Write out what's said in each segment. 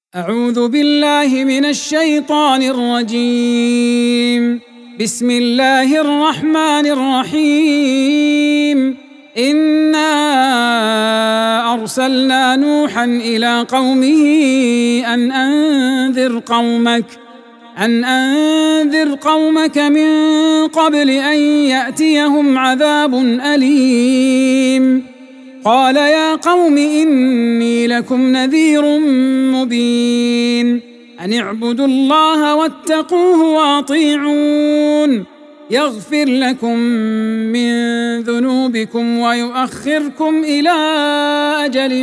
أعوذ بالله من الشيطان الرجيم. بسم الله الرحمن الرحيم. إنا أرسلنا نوحا إلى قومه أن أنذر قومك من قبل أن يأتيهم عذاب أليم. قال يا قوم إني لكم نذير مبين. أن اعبدوا الله واتقوه وأطيعون يغفر لكم من ذنوبكم ويؤخركم إلى أجل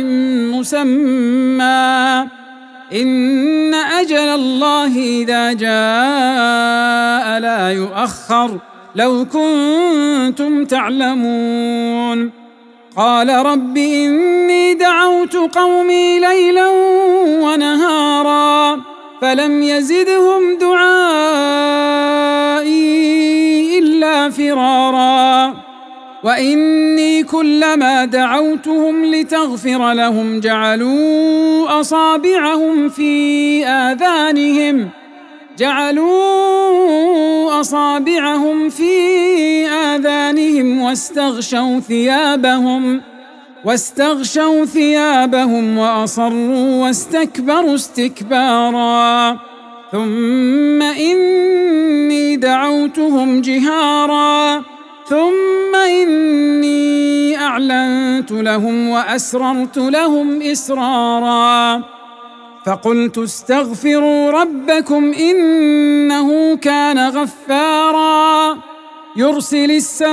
مسمى إن أجل الله إذا جاء لا يؤخر لو كنتم تعلمون. قال رب إني دعوت قومي ليلا ونهارا فلم يزدهم دعائي إلا فرارا وإني كلما دعوتهم لتغفر لهم جعلوا أصابعهم في آذانهم واستغشوا ثيابهم وأصروا واستكبروا استكبارا. ثم إني دعوتهم جهارا ثم إني أعلنت لهم وأسررت لهم إسرارا. فقلت استغفروا ربكم إنه كان غفارا يرسل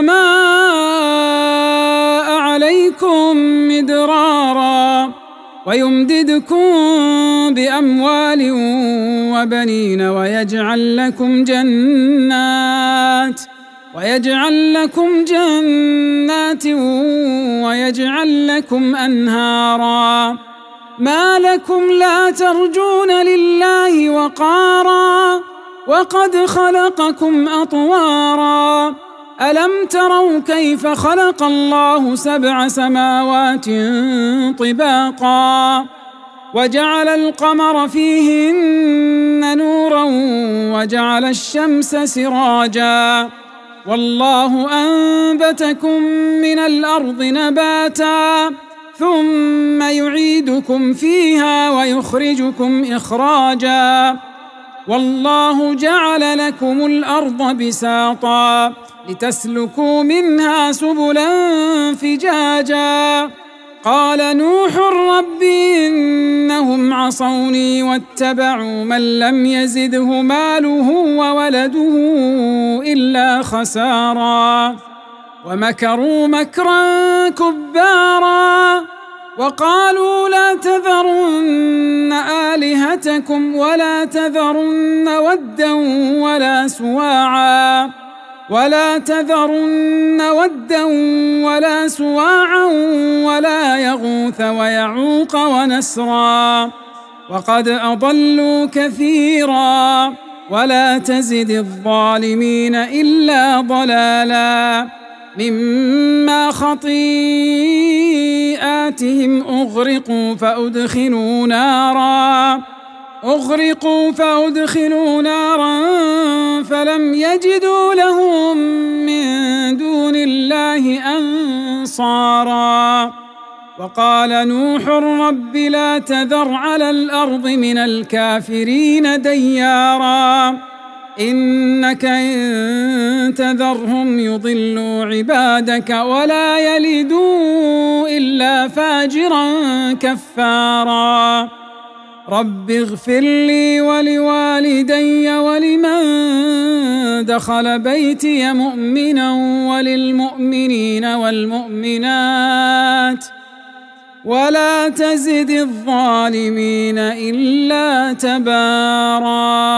السماء عليكم مدرارا ويمددكم بأموال وبنين ويجعل لكم جنات ويجعل لكم أنهارا. ما لكم لا ترجون لله وقارا وقد خلقكم أطوارا. ألم تروا كيف خلق الله 7 سماوات طباقا وجعل القمر فيهن نورا وجعل الشمس سراجا والله أنبتكم من الأرض نباتا ثم يعيدكم فيها ويخرجكم إخراجا والله جعل لكم الأرض بساطا لتسلكوا منها سبلا فجاجا. قال نوح رب إنهم عصوني واتبعوا من لم يزده ماله وولده إلا خسارا ومكروا مكرا كبارا وقالوا لا تذرن آلهتكم ولا تذرن ودا ولا سواعا ولا يغوث ويعوق ونسرا وقد أضلوا كثيرا ولا تزد الظالمين إلا ضلالا. مما خطيئاتهم أغرقوا فأدخلوا نارا فلم يجدوا لهم من دون الله أنصارا. وقال نوح رب لا تذر على الأرض من الكافرين ديارا إنك إن تذرهم يضلوا عبادك ولا يلدوا إلا فاجرا كفارا. رب اغفر لي ولوالدي ولمن دخل بيتي مؤمنا وللمؤمنين والمؤمنات ولا تزد الظالمين إلا تبارا.